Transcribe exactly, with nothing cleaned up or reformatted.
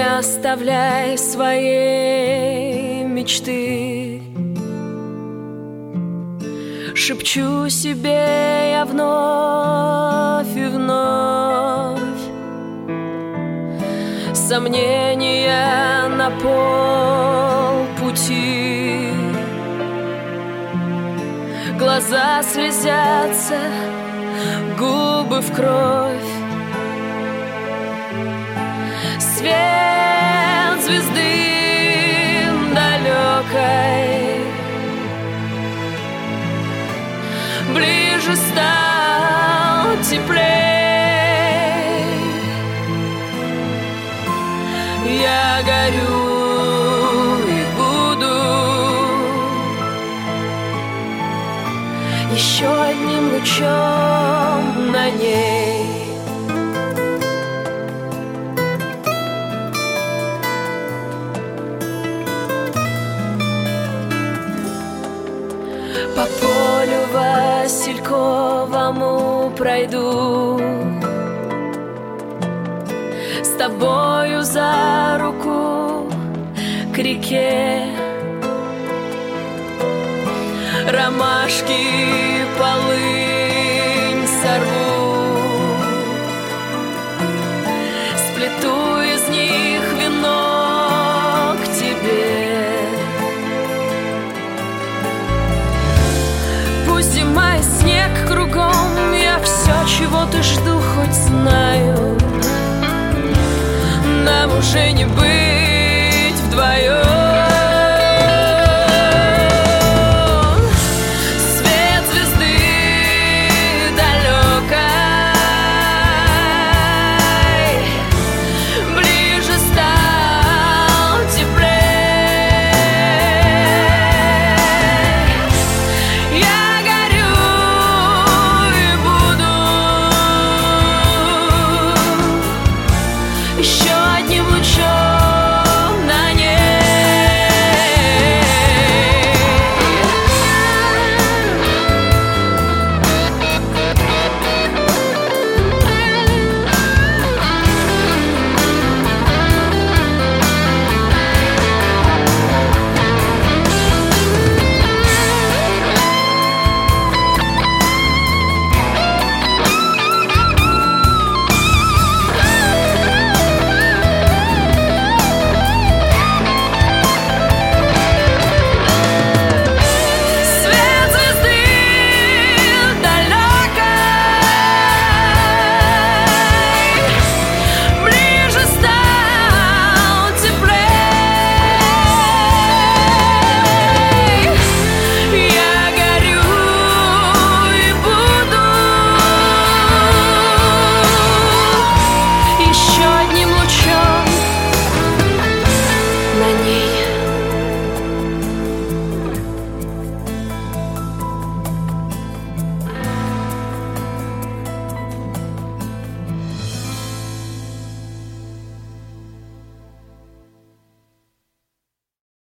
оставляй свои мечты. Шепчу себе я вновь и вновь. Сомнения на полпути. Глаза слезятся, губы в кровь. Свет звезды далекой ближе стал, теплей. Я горю и буду еще одним лучом на ней. По полю васильковому пройду, с тобою за руку к реке. Ромашки, полынь сорву, сплету из них венок тебе. Пусть зима и снег кругом, я все, чего ты жду, хоть знаю. Нам уже не быть.